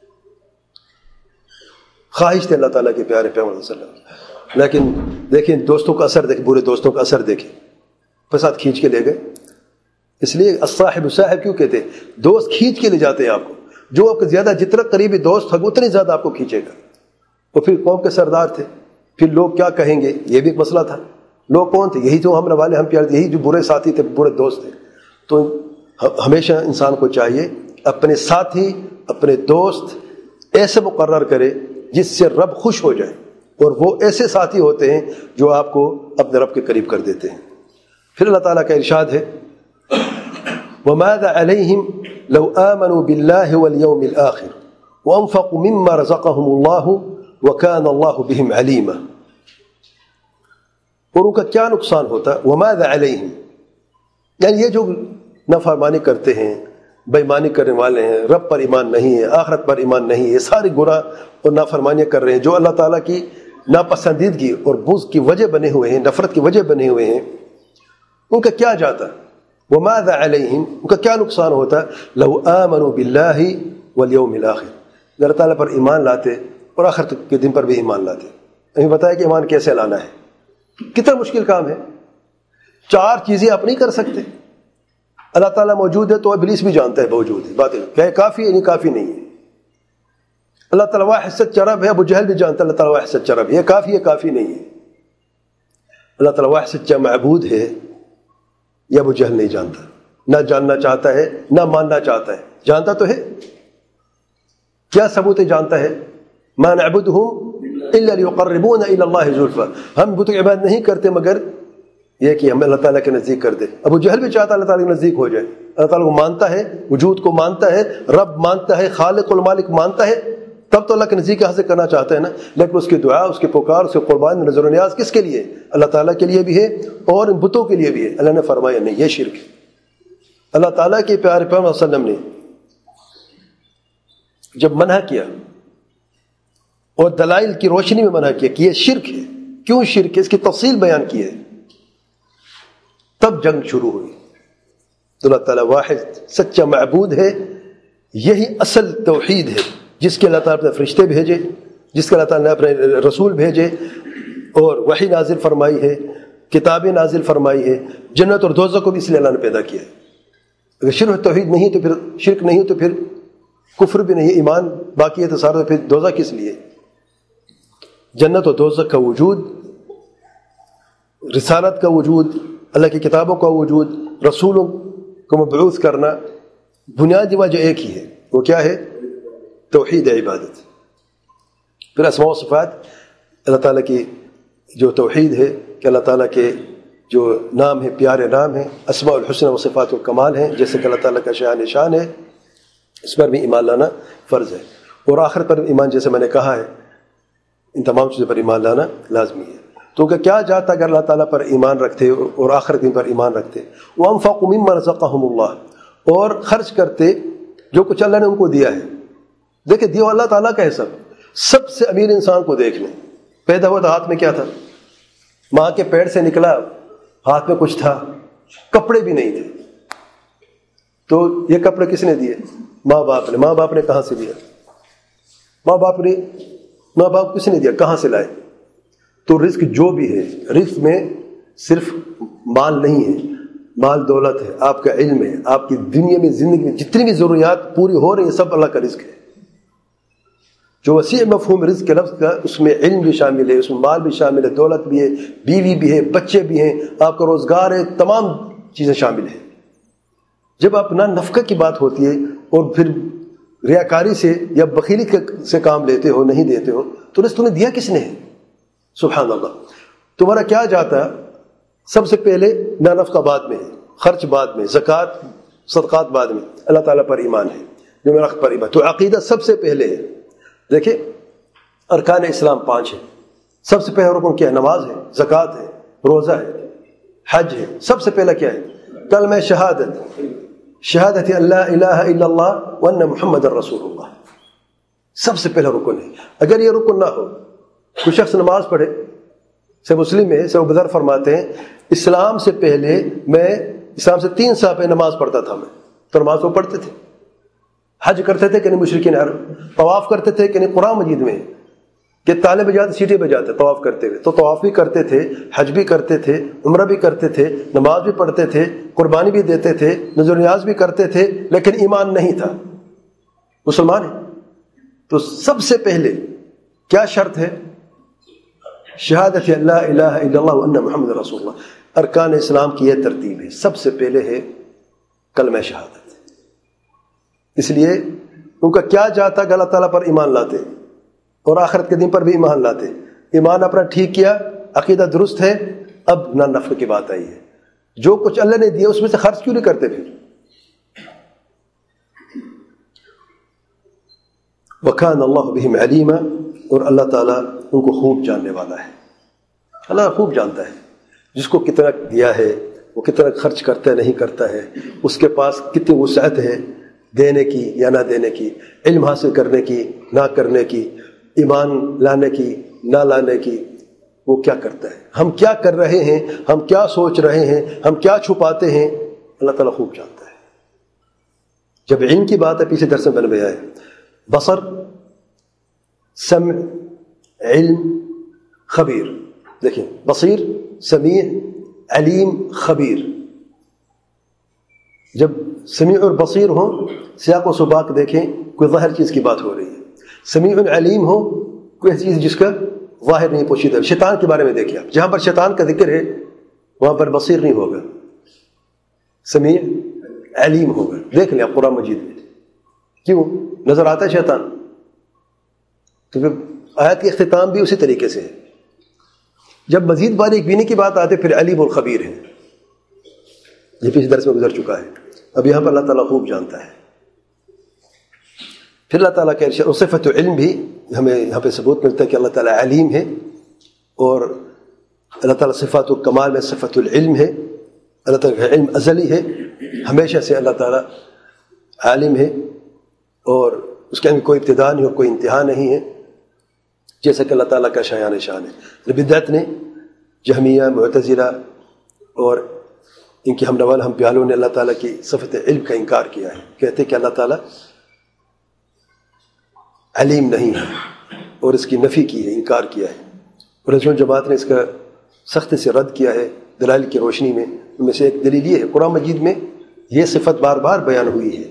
خواہش تھے اللہ تعالیٰ کے پیارے پیغمبر صلی اللہ علیہ وسلم. لیکن دیکھیں دوستوں کا اثر دیکھیں, برے دوستوں کا اثر دیکھیں, پسات کھینچ کے لے گئے. اس لیے الصاحب صاحب کیوں کہتے ہیں, دوست کھینچ کے لے جاتے ہیں آپ کو, جو آپ کا زیادہ جتنا قریبی دوست ہوگا اتنی زیادہ آپ کو کھینچے گا. وہ پھر قوم کے سردار تھے, پھر لوگ کیا کہیں گے یہ بھی ایک مسئلہ تھا. لوگ کون تھے؟ یہی جو ہم والے ہم پیار, یہی جو برے ساتھی تھے, برے دوست تھے. تو ہمیشہ انسان کو چاہیے اپنے ساتھی اپنے دوست ایسے مقرر کرے جس سے رب خوش ہو جائے, اور وہ ایسے ساتھی ہوتے ہیں جو آپ کو اپنے رب کے قریب کر دیتے ہیں. پھر اللہ تعالیٰ کا ارشاد ہے وَمَاذَا عَلَيْهِمْ لَوْ آمَنُوا بِاللَّهِ وَالْيَوْمِ الْآخِرِ وَأَنفَقُوا مِمَّا رَزَقَهُمُ اللَّهُ وَكَانَ اللَّهُ بِهِمْ عَلِيمًا. اور ان کا کیا نقصان ہوتا ہے؟ وَمَاذَا عَلَيْهِمْ, یعنی یہ جو نافرمانی کرتے ہیں, بےایمانی کرنے والے ہیں, رب پر ایمان نہیں ہے, آخرت پر ایمان نہیں ہے, ساری گناہ اور نافرمانیاں کر رہے ہیں, جو اللہ تعالیٰ کی ناپسندیدگی اور بغض کی وجہ بنے ہوئے ہیں, نفرت کی وجہ بنے ہوئے ہیں, ان کا کیا جاتا؟ وَمَاذَا عَلَيْهِمْ, ان کا کیا نقصان ہوتا؟ لَوْ آمَنُوا بِاللَّهِ وَالْيَوْمِ الْآخِرِ, اللہ تعالیٰ پر ایمان لاتے اور آخرت کے دن پر بھی ایمان لاتے. ہمیں بتایا کہ ایمان کیسے لانا ہے, کتنا مشکل کام ہے. چار چیزیں آپ نہیں کر سکتے. اللہ تعالیٰ موجود ہے تو ابلیس بھی جانتا ہے موجود ہے, بات ہے کہ کافی ہے, نہیں کافی نہیں ہے. اللہ تعالیٰ واحد سچا رب ہے, ابو جہل بھی جانتا ہے اللہ تعالیٰ واحد سچا رب ہے, یہ کافی ہے کافی نہیں ہے. اللہ تعالیٰ واحد سچا معبود ہے, یہ ابو جہل نہیں جانتا, نہ جاننا چاہتا ہے نہ ماننا چاہتا ہے. جانتا تو ہے, کیا ثبوت ہے جانتا ہے؟ ما نعبدهم الا ليقربونا الى الله زلفى, ہم بتوں کی عبادت نہیں کرتے مگر یہ کہ ہمیں اللہ تعالیٰ کے نزدیک کر دے. ابو جہل بھی چاہتا اللہ تعالیٰ کے نزدیک ہو جائے, اللہ تعالیٰ کو مانتا ہے, وجود کو مانتا ہے, رب مانتا ہے, خالق المالک مانتا ہے, تب تو اللہ کے نزدیک حاصل کرنا چاہتا ہے نا. لیکن اس کی دعا, اس کی پکار, اس کی قربان, نظر و نیاز کس کے لیے؟ اللہ تعالیٰ کے لیے بھی ہے اور ان بتوں کے لیے بھی ہے. اللہ نے فرمایا نہیں, یہ شرک ہے. اللہ تعالیٰ کے پیارے پیغمبر صلی اللہ علیہ وسلم نے جب منع کیا اور دلائل کی روشنی میں منع کیا کہ یہ شرک ہے, کیوں شرک ہے, اس کی تفصیل بیان کی ہے, تب جنگ شروع ہوئی. تو اللہ تعالیٰ واحد سچا معبود ہے, یہی اصل توحید ہے جس کے اللہ تعالیٰ نے فرشتے بھیجے, جس کے اللہ تعالیٰ نے اپنے رسول بھیجے اور وحی نازل فرمائی ہے, کتابیں نازل فرمائی ہے. جنت اور دوزخ کو بھی اس لیے اللہ نے پیدا کیا ہے. اگر شرک توحید نہیں تو پھر شرک نہیں تو پھر کفر بھی نہیں, ایمان باقی ہے تو سارا, پھر دوزخ کس لیے؟ جنت و دوزخ کا وجود, رسالت کا وجود, اللہ کی کتابوں کا وجود, رسولوں کو مبعوث کرنا, بنیادی وجہ ایک ہی ہے, وہ کیا ہے؟ توحید عبادت. پھر اسماء و صفات, اللہ تعالیٰ کی جو توحید ہے کہ اللہ تعالیٰ کے جو نام ہے پیارے نام ہیں, اسماء الحسنى و صفات الکمال ہیں, جیسے کہ اللہ تعالیٰ کا شان نشان ہے, اس پر بھی ایمان لانا فرض ہے. اور آخرت پر ایمان, جیسے میں نے کہا ہے, ان تمام چیزوں پر ایمان لانا لازمی ہے. تو کہ کیا جاتا اگر اللہ تعالیٰ پر ایمان رکھتے اور آخرت دن پر ایمان رکھتے. وَأَنفَقُوا مِمَّا رَزَقَهُمُ اللَّهُ, اور خرچ کرتے جو کچھ اللہ نے ان کو دیا ہے. دیکھیں دیا اللہ تعالیٰ کا ہے سب. سب سے امیر انسان کو دیکھ لیں, پیدا ہوا تو ہاتھ میں کیا تھا؟ ماں کے پیٹ سے نکلا, ہاتھ میں کچھ تھا, کپڑے بھی نہیں تھے. تو یہ کپڑے کس نے دیے؟ ماں باپ نے. ماں باپ نے کہاں سے دیا؟ ماں باپ نے ماں باپ کس نے دیا؟ کہاں سے لائے؟ تو رزق جو بھی ہے، رزق میں صرف مال نہیں ہے، مال دولت ہے، آپ کا علم ہے، آپ کی دنیا میں زندگی میں جتنی بھی ضروریات پوری ہو رہی ہیں سب اللہ کا رزق ہے۔ جو وسیع مفہوم رزق کے لفظ کا، اس میں علم بھی شامل ہے، اس میں مال بھی شامل ہے، دولت بھی ہے، بیوی بھی ہے، بچے بھی ہیں، آپ کا روزگار ہے، تمام چیزیں شامل ہیں۔ جب اپنا نفقہ کی بات ہوتی ہے اور پھر ریاکاری سے یا بخیلی سے کام لیتے ہو، نہیں دیتے ہو، تو رزق تمہیں دیا کس نے ہے؟ سبحان اللہ۔ تمہارا کیا جاتا ہے؟ سب سے پہلے نہ نفقہ بعد میں ہے، خرچ بعد میں، زکوٰۃ صدقات بعد میں، اللہ تعالیٰ پر ایمان ہے، جو میرا پر ایمان، تو عقیدہ سب سے پہلے ہے۔ دیکھیں ارکان اسلام پانچ ہیں، سب سے پہلا رکن کیا ہے؟ نماز ہے، زکوٰۃ ہے، روزہ ہے، حج ہے۔ سب سے پہلا کیا ہے؟ کلمہ شہادت، شہادت اللہ الہ الا اللہ وان محمد رسول اللہ، سب سے پہلا رکن ہے۔ اگر یہ رکن نہ ہو، کوئی شخص نماز پڑھے، سے مسلم ہے، سے ابذر فرماتے ہیں اسلام سے پہلے میں اسلام سے تین سال پہلے نماز پڑھتا تھا، میں تو نماز وہ پڑھتے تھے، حج کرتے تھے کہ نہیں مشرکین عرب، طواف کرتے تھے کہ نہیں؟ قرآن مجید میں کہ تالے بجاتے سیٹیں بجاتے طواف کرتے ہوئے، تو طواف بھی کرتے تھے، حج بھی کرتے تھے، عمرہ بھی کرتے تھے، نماز بھی پڑھتے تھے، قربانی بھی دیتے تھے، نذر و نیاز بھی کرتے تھے، لیکن ایمان نہیں تھا، مسلمان ہے۔ تو سب سے پہلے کیا شرط ہے؟ شہادت اللہ الہ الا اللہ وان محمد رسول اللہ۔ ارکان اسلام کی یہ ترتیب ہے، سب سے پہلے ہے کلمہ شہادت۔ اس لیے ان کا کیا جاتا کہ اللہ تعالیٰ پر ایمان لاتے اور آخرت کے دن پر بھی ایمان لاتے، ایمان اپنا ٹھیک کیا، عقیدہ درست ہے، اب نہ نفع کی بات آئی ہے، جو کچھ اللہ نے دیا اس میں سے خرچ کیوں نہیں کرتے پھر؟ وَكَانَ اللَّهُ بِهِمْ عَلِيمًا، اور اللہ تعالیٰ ان کو خوب جاننے والا ہے، اللہ خوب جانتا ہے جس کو کتنا دیا ہے، وہ کتنا خرچ کرتا ہے نہیں کرتا ہے، اس کے پاس کتنی وسعت ہے دینے کی یا نہ دینے کی، علم حاصل کرنے کی نہ کرنے کی، ایمان لانے کی نہ لانے کی، وہ کیا کرتا ہے، ہم کیا کر رہے ہیں، ہم کیا سوچ رہے ہیں، ہم کیا چھپاتے ہیں، اللہ تعالیٰ خوب جانتا ہے۔ جب علم کی بات ہے، پیچھے درس میں بن گیا ہے، بصر، سمع، علم، خبیر، دیکھیں بصیر، سمیع، علیم، خبیر۔ جب سمیع اور بصیر ہوں، سیاق و سباق دیکھیں، کوئی ظاہر چیز کی بات ہو رہی ہے، سمیع علیم ہو، کوئی چیز جس کا ظاہر نہیں پوشیدہ۔ شیطان کے بارے میں دیکھیں آپ، جہاں پر شیطان کا ذکر ہے وہاں پر بصیر نہیں ہوگا، سمیع علیم ہوگا۔ دیکھ لیں آپ قرآن مجید میں، کیوں نظر آتا ہے شیطان؟ کیونکہ آیت کے اختتام بھی اسی طریقے سے ہے۔ جب مزید باریک بینی کی بات آتے پھر علیم اور خبیر ہے، یہ پچھلے درس میں گزر چکا ہے۔ اب یہاں پر اللہ تعالیٰ خوب جانتا ہے۔ پھر اللہ تعالیٰ کا صفت علم بھی ہمیں یہاں پہ ثبوت ملتا ہے کہ اللہ تعالیٰ علیم ہے، اور اللہ تعالیٰ صفات الکمال میں صفت العلم ہے، اللہ تعالیٰ کا علم ازلی ہے، ہمیشہ سے اللہ تعالیٰ عالم ہے، اور اس کے اندر کوئی ابتدا نہیں اور کوئی انتہا نہیں ہے، جیسا کہ اللہ تعالیٰ کا شایان شان ہے۔ بدعت نے، جہمیہ، معتزلہ اور ان کی ہم نوال ہم پیالوں نے اللہ تعالیٰ کی صفت علم کا انکار کیا ہے، کہتے کہ اللہ تعالیٰ علیم نہیں ہے، اور اس کی نفی کی ہے، انکار کیا ہے، اور رسول جماعت نے اس کا سخت سے رد کیا ہے دلائل کی روشنی میں۔ ان میں سے ایک دلیل یہ ہے، قرآن مجید میں یہ صفت بار بار بیان ہوئی ہے،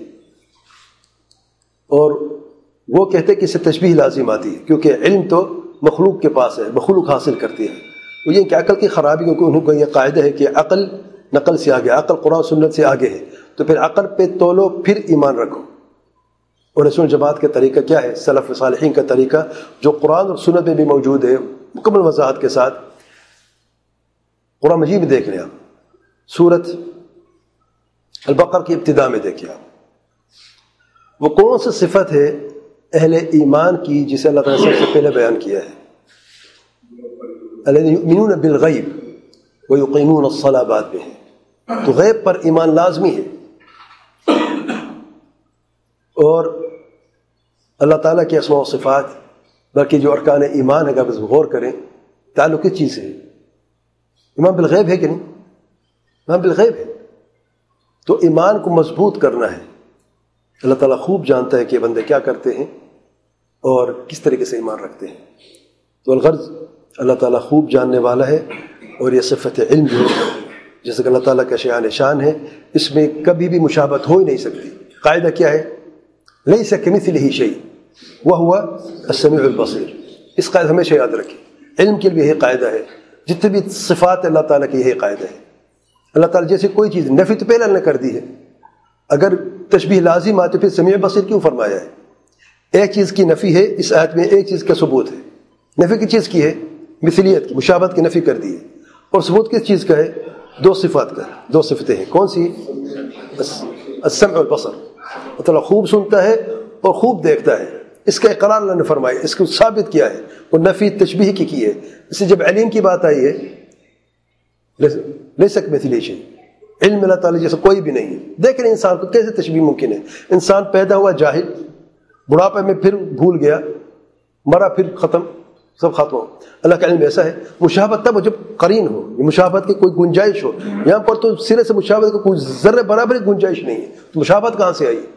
اور وہ کہتے کہ اس سے تشبیہ لازم آتی ہے، کیونکہ علم تو مخلوق کے پاس ہے، مخلوق حاصل کرتی ہے، وہ یہ کہ عقل کی خرابی، کیونکہ انہوں کو یہ قاعدہ ہے کہ عقل نقل سے آگے، عقل قرآن سنت سے آگے ہے، تو پھر عقل پہ تولو پھر ایمان رکھو۔ اور رسول جماعت کا طریقہ کیا ہے؟ سلف صالحین کا طریقہ جو قرآن اور سنت میں بھی موجود ہے مکمل وضاحت کے ساتھ۔ قرآن مجید میں دیکھ لیں آپ، سورت البقرہ کی ابتدا میں دیکھیں آپ، وہ کون سی صفت ہے اہل ایمان کی جسے اللہ تعالیٰ نے سب سے پہلے بیان کیا ہے؟ الذین یؤمنون بالغیب ویقیمون الصلاۃ، بعد میں ہے، تو غیب پر ایمان لازمی ہے۔ اور اللہ تعالیٰ کے اسماء و صفات، بلکہ جو ارکان ایمان ہے، اگر غور کریں تعلق کس چیز سے ہے؟ ایمان بالغیب ہے کہ نہیں؟ ایمان بالغیب ہے، تو ایمان کو مضبوط کرنا ہے۔ اللہ تعالیٰ خوب جانتا ہے کہ بندے کیا کرتے ہیں، اور کس طریقے سے ایمان رکھتے ہیں. تو الغرض اللہ تعالیٰ خوب جاننے والا ہے، اور یہ صفت علم جو ہے جیسے کہ اللہ تعالیٰ کا شان شان ہے، اس میں کبھی بھی مشابہت ہو ہی نہیں سکتی. قاعدہ کیا ہے؟ لیس کمثلہ شیء وہو السمیع البصیر. اس قاعدہ ہمیشہ یاد رکھیں. علم کے لیے یہی قاعدہ ہے، جتنے بھی صفات اللہ تعالیٰ کی یہی قاعدہ ہے. اللہ تعالیٰ جیسے کوئی چیز نفی تو پہلے نے کر دی ہے، اگر تشبیہ لازم آتے پھر سمیع بصیر کیوں فرمایا ہے؟ ایک چیز کی نفی ہے اس آیت میں، ایک چیز کا ثبوت ہے. نفی کی چیز کی ہے؟ مثلیت کی، مشابہت کی نفی کر دی ہے. اور ثبوت کس چیز کا ہے؟ دو صفات کا، دو صفتیں ہیں. کون سی؟ السمع والبصر. مطلب خوب سنتا ہے اور خوب دیکھتا ہے. اس کا اقرار اللہ نے فرمایا، اس کو ثابت کیا ہے، اور نفی تشبیہ کی کی ہے. اس سے جب علیم کی بات آئی ہے، لے سک مثلی شیء، علم اللہ تعالیٰ جیسا کوئی بھی نہیں ہے. دیکھ رہے انسان کو کیسے تشبیہ ممکن ہے؟ انسان پیدا ہوا جاہل، بڑھاپے میں پھر بھول گیا، مرا پھر ختم، سب ختم ہو. اللہ کا علم ایسا ہے. مشابہت تب ہو جب قرین ہو، مشابہت کی کوئی گنجائش ہو. یہاں پر تو سرے سے مشابہت کی کوئی ذرے برابر گنجائش نہیں ہے. تو مشابہت کہاں سے آئی؟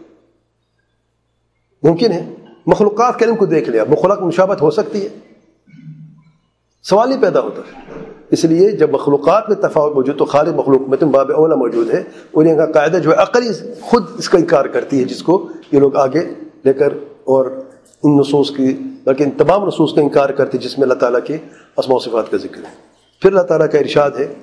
ممکن ہے مخلوقات کے علم کو دیکھ لیا، مخلوق مشابہت ہو سکتی ہے؟ سوال ہی پیدا ہوتا ہے. اس لیے جب مخلوقات میں تفاوت موجود تو خالق مخلوق میں تم باب اولا موجود ہے. اور ان کا قاعدہ جو ہے عقل خود اس کا انکار کرتی ہے، جس کو یہ لوگ آگے لے کر اور ان نصوص کی بلکہ ان تمام نصوص کا انکار کرتے جس میں اللہ تعالیٰ کے اسماء و صفات کا ذکر ہے. پھر اللہ تعالیٰ کا ارشاد ہے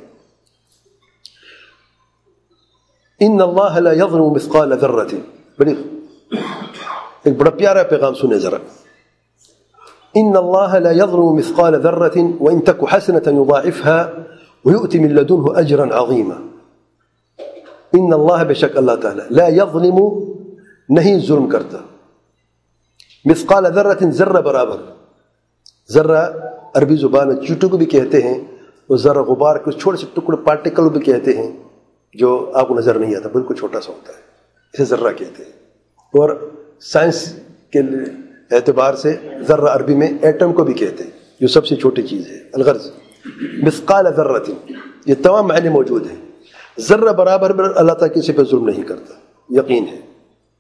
ان اللہ لا یظلم مثقال ذرۃ. بڑی ایک بڑا پیارا پیغام سنے ذرا. ان اللہ لا یظلم مثقال ذرۃ وان تک حسنۃ یضاعفها ویؤت من لدنہ اجرا عظیما. ان اللہ بے شک اللہ تعالیٰ لا یظلم نہیں ظلم کرتا، مثقال ذرۃ ذرہ برابر. ذرہ عربی زبان میں چوٹو کو بھی کہتے ہیں، اور ذرہ غبار کے چھوٹے سے ٹکڑے پارٹیکل بھی کہتے ہیں جو آپ کو نظر نہیں آتا، بالکل چھوٹا سا ہوتا ہے، اسے ذرہ کہتے ہیں. اور سائنس کے اعتبار سے ذرہ عربی میں ایٹم کو بھی کہتے ہیں، جو سب سے چھوٹی چیز ہے. الغرض مثقال ذرۃ یہ تمام معنی موجود ہیں. ذرہ برابر پر اللہ تعالیٰ کسی پہ ظلم نہیں کرتا، یقین ہے.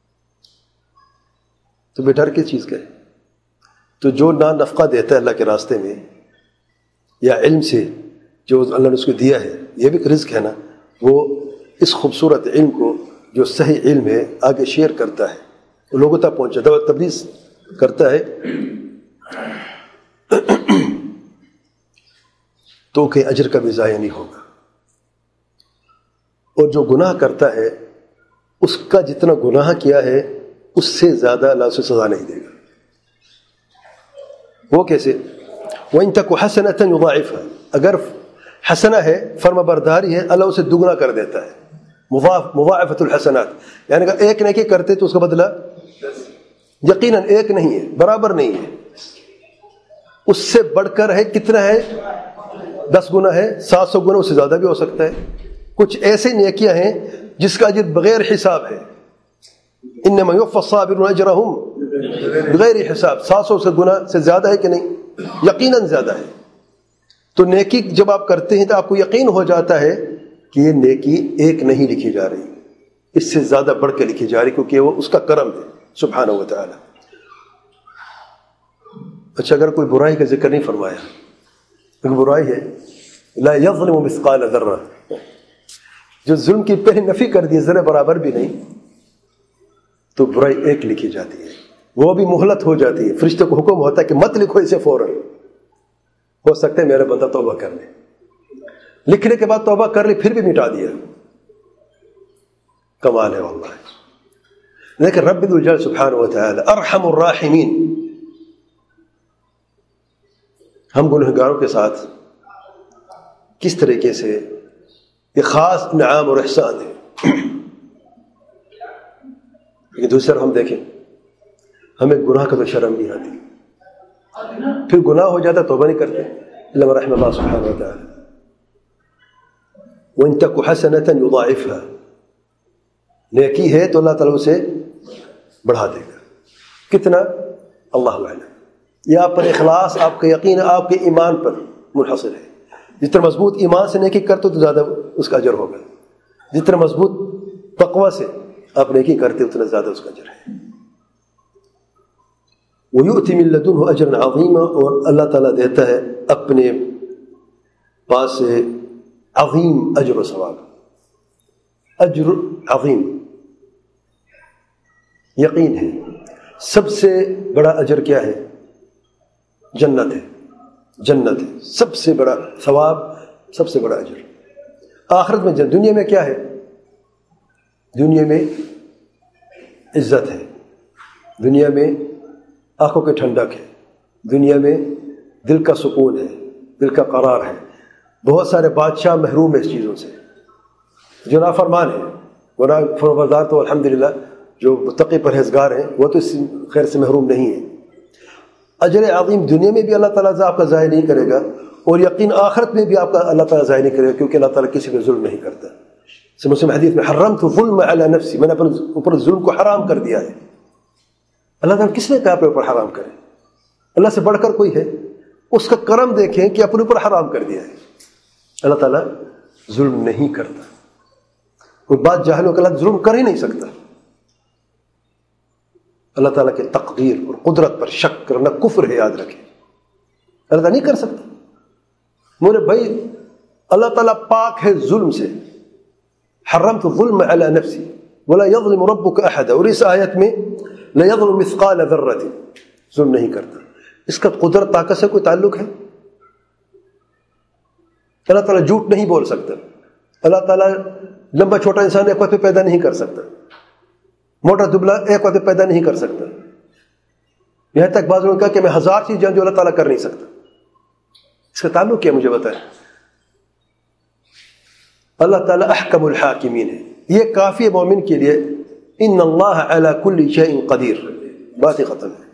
تو بے ڈر کس چیز کا ہے؟ تو جو نہ نفقہ دیتا ہے اللہ کے راستے میں یا علم سے جو اللہ نے اس کو دیا ہے، یہ بھی رزق ہے نا، وہ اس خوبصورت علم کو جو صحیح علم ہے آگے شیئر کرتا ہے، لوگوں تک پہنچا دعوت تبلیغ کرتا ہے، تو کہ اجر کا بھی ضائع نہیں ہوگا. اور جو گناہ کرتا ہے اس کا جتنا گناہ کیا ہے اس سے زیادہ اللہ اسے سزا نہیں دے گا. وہ کیسے؟ وَإِن تَكُ حَسَنَةً يُضَاعِفْهَا، اگر حسنہ ہے، فرما برداری ہے، اللہ اسے دگنا کر دیتا ہے. مضاعفۃ الحسنات، یعنی اگر ایک نیکی کرتے تو اس کا بدلہ یقیناً ایک نہیں ہے، برابر نہیں ہے، اس سے بڑھ کر ہے. کتنا ہے؟ دس گنا ہے، سات سو گنا، اس سے زیادہ بھی ہو سکتا ہے. کچھ ایسے نیکیاں ہیں جس کا اجر بغیر حساب ہے. انما یوفی الصابرون اجرہم بغیر حساب. سات سو سے گنا سے زیادہ ہے کہ نہیں؟ یقیناً زیادہ ہے. تو نیکی جب آپ کرتے ہیں تو آپ کو یقین ہو جاتا ہے کہ یہ نیکی ایک نہیں لکھی جا رہی، اس سے زیادہ بڑھ کے لکھی جا رہی، کیونکہ وہ اس کا کرم ہے سبحانہ و تعالی. اچھا، اگر کوئی برائی کا ذکر نہیں فرمایا، ایک برائی ہے لا یظلم مثقال ذرہ، جو ظلم کی پہلی نفی کر دی، ذرہ برابر بھی نہیں، تو برائی ایک لکھی جاتی ہے، وہ بھی مہلت ہو جاتی ہے. فرشتے کو حکم ہوتا ہے کہ مت لکھو اسے فوراً، ہو سکتا ہے میرا بندہ توبہ کر لے. لکھنے کے بعد توبہ کر لی پھر بھی مٹا دیا. کمال ہے واللہ. لیکن رب الجلال سبحانہ و تعالی ارحم الراحمین، ہم گنہگاروں کے ساتھ کس طریقے سے یہ خاص انعام اور احسان ہے. لیکن دوسری طرف ہم دیکھیں، ہمیں گناہ کا تو شرم نہیں آتی، پھر گناہ ہو جاتا توبہ نہیں کرتے. اللہ رحم اللہ سبحانہ و تعالی. وَإِن تَكُ حَسَنَةً يُضَاعِفْهَا، نیکی ہے تو اللہ تعالیٰ اسے بڑھا دے گا. کتنا؟ اللہ اعلم. یہ آپ پر اخلاص، آپ کا یقین، آپ کے ایمان پر منحصر ہے. جتنا مضبوط ایمان سے نیکی کرتے تو زیادہ اس کا اجر ہوگا، جتنا مضبوط تقوی سے آپ نیکی کرتے اتنا زیادہ اس کا اجر ہے. وَيُؤْتِ مِن لَّدُنْهُ أَجْرًا عَظِيمًا، اور اللہ تعالیٰ دیتا ہے اپنے پاس سے عظیم اجر و ثواب. اجر عظیم یقین ہے. سب سے بڑا اجر کیا ہے؟ جنت ہے. جنت ہے سب سے بڑا ثواب، سب سے بڑا اجر. آخرت میں جنت. دنیا میں کیا ہے؟ دنیا میں عزت ہے، دنیا میں آنکھوں کی ٹھنڈک ہے، دنیا میں دل کا سکون ہے، دل کا قرار ہے. بہت سارے بادشاہ محروم ہیں اس چیزوں سے، جو نافرمان ہیں. گناہ فرمانبردار تو الحمدللہ جو متقی پرہیزگار ہیں وہ تو اس خیر سے محروم نہیں ہیں. اجر عظیم دنیا میں بھی اللہ تعالیٰ آپ کا ضائع نہیں کرے گا، اور یقین آخرت میں بھی آپ کا اللہ تعالیٰ ضائع نہیں کرے گا، کیونکہ اللہ تعالیٰ کسی پہ ظلم نہیں کرتا. سے مسلم حدیث میں حرمت الظلم علی نفسی، میں نے اپنے اوپر ظلم کو حرام کر دیا ہے. اللہ تعالیٰ کس نے کہا اپنے اوپر حرام کرے؟ اللہ سے بڑھ کر کوئی ہے؟ اس کا کرم دیکھیں کہ اپنے اوپر حرام کر دیا ہے. اللہ تعالیٰ ظلم نہیں کرتا. کوئی بات جاہلوں کے اللہ ظلم کر ہی نہیں سکتا. اللہ تعالیٰ کے تقدیر اور قدرت پر شک کرنا کفر ہے، یاد رکھیں. اللہ تعالیٰ نہیں کر سکتا. میرے بھائی اللہ تعالیٰ پاک ہے ظلم سے. حرمت الظلم علی نفسی ولا یظلم ربک احد، اور اس آیت میں لا یظلم مثقال ذرۃ، ظلم نہیں کرتا. اس کا قدرت طاقت سے کوئی تعلق ہے؟ اللہ تعالیٰ جھوٹ نہیں بول سکتا. اللہ تعالیٰ لمبا چھوٹا انسان ایک وقت پہ پیدا نہیں کر سکتا، موٹا دبلا ایک وقت پہ پیدا نہیں کر سکتا. یہاں تک بعض لوگوں نے کہا کہ میں ہزار چیز جان جو اللہ تعالیٰ کر نہیں سکتا. اس کا تعلق کیا مجھے بتائیں. اللہ تعالیٰ احکم الحاکمین ہے. یہ کافی ہے مومن کے لیے. ان اللہ علی کل شیء قدیر، بات ہی ختم ہے.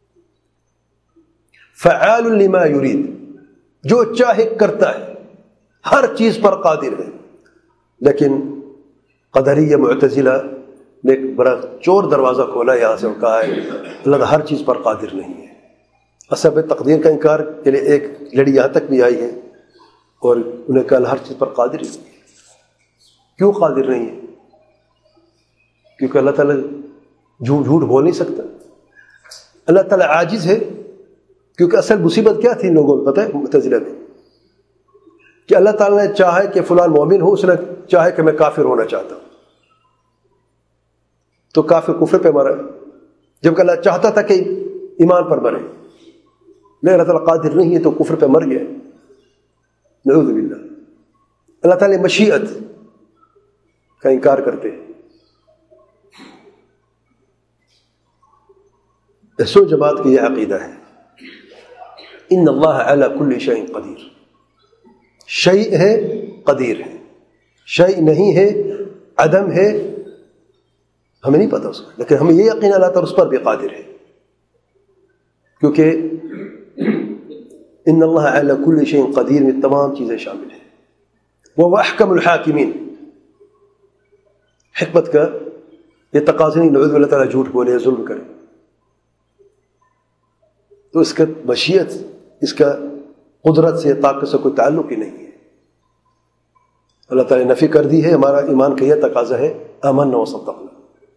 فعال لما یرید، جو چاہے کرتا ہے، ہر چیز پر قادر ہے. لیکن قدریہ معتزلہ نے ایک بڑا چور دروازہ کھولا یہاں سے، اور کہا ہے اللہ ہر چیز پر قادر نہیں ہے. اصل تقدیر کا انکار کے لیے ایک لڑی یہاں تک بھی آئی ہے، اور انہیں کہا اللہ ہر چیز پر قادر نہیں ہے. کیوں قادر نہیں ہے؟ کیونکہ اللہ تعالیٰ جھوٹ جھوٹ بول نہیں سکتا. اللہ تعالیٰ عاجز ہے، کیونکہ اصل مصیبت کیا تھی لوگوں میں پتہ ہے معتزلہ میں، کہ اللہ تعالیٰ نے چاہا کہ فلان مومن ہو، اس نے چاہے کہ میں کافر ہونا چاہتا ہوں، تو کافر کفر پہ مرا، جبکہ اللہ چاہتا تھا کہ ایمان پر مرے. لیکن اللہ تعالیٰ قادر نہیں ہے تو کفر پہ مر گیا. نعوذ باللہ. اللہ تعالیٰ مشیت کا انکار کرتے ہیں. سو جماعت کی یہ عقیدہ ہے. ان اللہ علی کل شیء قدیر. شیء ہے، قدیر ہے. شیء نہیں ہے، عدم ہے، ہمیں نہیں پتہ اس کا، لیکن ہمیں یہ یقین اللہ تعالیٰ اس پر بھی قادر ہے، کیونکہ ان اللہ علی کل شیء قدیر میں تمام چیزیں شامل ہیں. وہ احکم الحاکمین. حکمت کا یہ تقاضا نہیں نعوذ باللہ تعالیٰ جھوٹ بولے، ظلم کرے. تو اس کا مشیت، اس کا قدرت سے، طاقت سے کوئی تعلق ہی نہیں ہے. اللہ تعالیٰ نے نفی کر دی ہے. ہمارا ایمان کا یہ تقاضا ہے آمنا وصدقنا.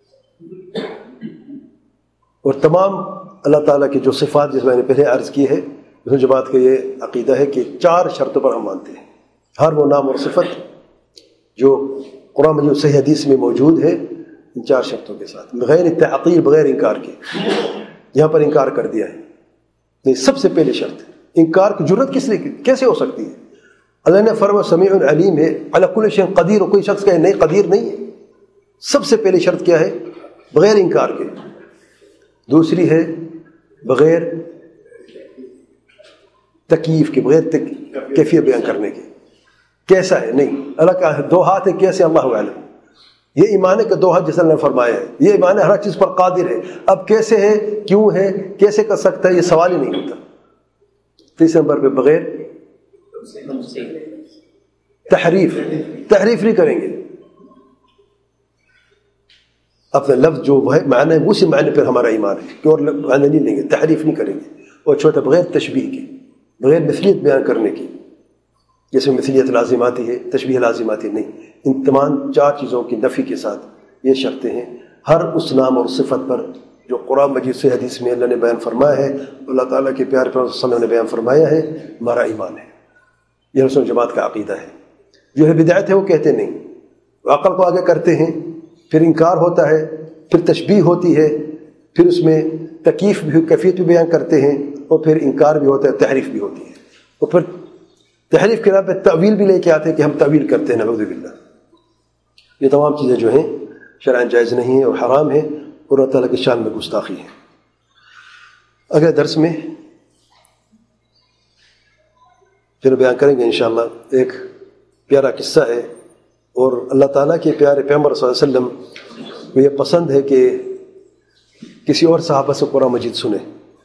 اور تمام اللہ تعالیٰ کی جو صفات جس میں نے پہلے عرض کی ہے، اس جماعت کا یہ عقیدہ ہے کہ چار شرطوں پر ہم مانتے ہیں. ہر وہ نام اور صفت جو قرآن مجید صحیح حدیث میں موجود ہے، ان چار شرطوں کے ساتھ، بغیر تعطیل، بغیر انکار کے. یہاں پر انکار کر دیا ہے. نہیں، سب سے پہلے شرط انکار کی جرت کس لیے کیسے ہو سکتی ہے؟ اللہ نے فرمایا سمیع علیم ہے، علی کل شیء قدیر. اور کوئی شخص کہے نہیں قدیر نہیں ہے. سب سے پہلی شرط کیا ہے؟ بغیر انکار کے. دوسری ہے بغیر تکییف کے، بغیر کیفیت بیان کرنے کے. کیسا ہے؟ نہیں. اللہ کا دو ہاتھ ہے، کیسے؟ اللہ اعلم. یہ ایمان ہے کہ دو ہاتھ جیسا اللہ نے فرمایا ہے. یہ ایمان ہے ہر چیز پر قادر ہے. اب کیسے ہے، کیوں ہے، کیسے کر سکتا ہے، یہ سوال ہی نہیں ہوتا. تیسرے نمبر پہ بغیر تحریف. تحریف نہیں کریں گے. اپنا لفظ جو ہے معنی ہے اسی معنی پر ہمارا ایمان ہے، کہ اور معنی نہیں لیں گے، تحریف نہیں کریں گے. اور چھوٹا بغیر تشبیہ کے، بغیر مثلیت بیان کرنے کی، جیسے مثلیت لازم آتی ہے، تشبیہ لازم آتی ہے، نہیں. ان تمام چار چیزوں کی نفی کے ساتھ یہ شرطیں ہیں. ہر اس نام اور صفت پر جو قرآن مجید سے حدیث میں اللہ نے بیان فرمایا ہے، اللہ تعالیٰ کے پیارے پیغمبر صلی اللہ علیہ وسلم نے بیان فرمایا ہے، ہمارا ایمان ہے، یہ رسول جماعت کا عقیدہ ہے۔ جو ہے بدعت ہے وہ کہتے نہیں، وہ عقل کو آگے کرتے ہیں، پھر انکار ہوتا ہے، پھر تشبیہ ہوتی ہے، پھر اس میں تکیف بھی کیفیت بھی بیان کرتے ہیں، اور پھر انکار بھی ہوتا ہے، تحریف بھی ہوتی ہے، اور پھر تحریف کے نام پہ تعویل بھی لے کے آتے ہیں کہ ہم تعویل کرتے ہیں، نعوذ باللہ۔ یہ تمام چیزیں جو ہیں شرعاً جائز نہیں ہیں اور حرام ہیں، اور اللہ تعالیٰ کی شان میں گستاخی ہے۔ اگلے درس میں پھر بیان کریں گے انشاءاللہ، ایک پیارا قصہ ہے، اور اللہ تعالیٰ کے پیارے پیغمبر صلی اللہ علیہ وسلم کو یہ پسند ہے کہ کسی اور صحابہ سے قرآن مجید سنیں۔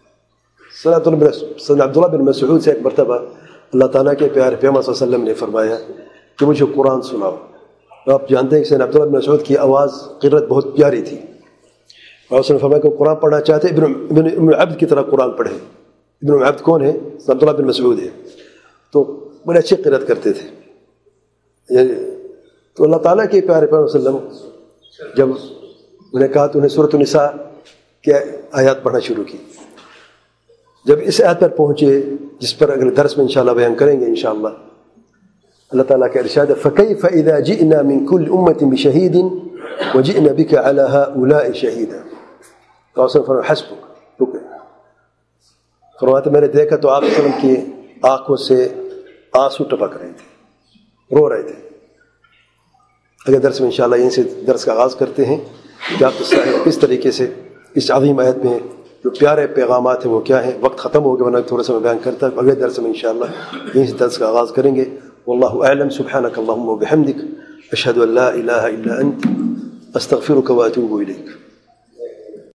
سیدنا عبداللہ بن مسعود سے ایک مرتبہ اللہ تعالیٰ کے پیارے پیغمبر صلی اللہ علیہ وسلم نے فرمایا کہ مجھے قرآن سناؤ۔ آپ جانتے ہیں کہ سیدنا عبداللہ بن مسعود کی آواز قرت بہت پیاری تھی، اور اس نے فرمایا کہ قرآن پڑھنا چاہتے ابن ابن ابن عبد کی طرح قرآن پڑھے۔ ابن عبد کون ہے؟ عبداللہ بن مسعود ہے، تو بڑے اچھی قرات کرتے تھے۔ تو اللہ تعالیٰ کے پیارے پیغمبر صلی اللہ علیہ وسلم جب انہیں کہا تو انہیں سورۃ النساء کے آیات پڑھنا شروع کی۔ جب اس آیت پر پہنچے جس پر اگلے درس میں انشاءاللہ بیان کریں گے انشاءاللہ، اللہ تعالیٰ کا ارشاد ہے فَكَيْفَ إِذَا جِئْنَا مِنْ كُلِّ أُمَّةٍ بِشَهِيدٍ وَجِئْنَا بِكَ عَلَى هَؤُلَاءِ شَهِيدًا۔ تو اس نے فرمایا حسبک، فرماتے میں نے دیکھا تو آپ وسلم کی آنکھوں سے آنسو ٹپک رہے تھے، رو رہے تھے۔ اگلے درس میں انشاءاللہ یہیں سے درس کا آغاز کرتے ہیں کہ آپ کس طریقے سے اس عظیم آیت میں جو پیارے پیغامات ہیں وہ کیا ہیں۔ وقت ختم ہو گیا ورنہ تھوڑا سا میں بیان کرتا ہے، اگلے درس میں انشاءاللہ یہیں سے درس کا آغاز کریں گے۔ واللہ اعلم، سبحانک اللہم وبحمدک، اشہد ان لا الہ الا انت، استغفرک واتوب الیک۔